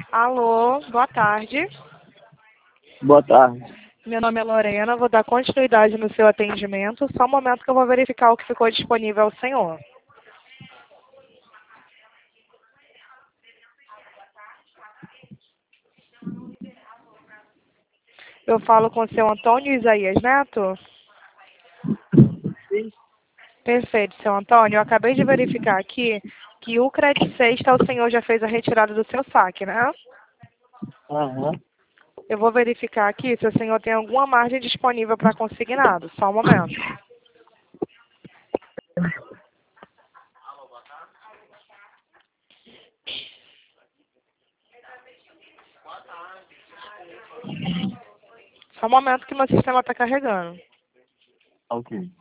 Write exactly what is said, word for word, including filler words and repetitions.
Alô, boa tarde. Boa tarde. Meu nome é Lorena, vou dar continuidade no seu atendimento. Só um momento que eu vou verificar o que ficou disponível ao senhor. Eu falo com o seu Antônio Isaías Neto? Sim. Perfeito, seu Antônio. Eu acabei de verificar aqui que o Credit Sexta o senhor já fez a retirada do seu saque, né? Aham. Eu vou verificar aqui se o senhor tem alguma margem disponível para consignado. Só um momento. Só um momento que meu sistema está carregando. Ok.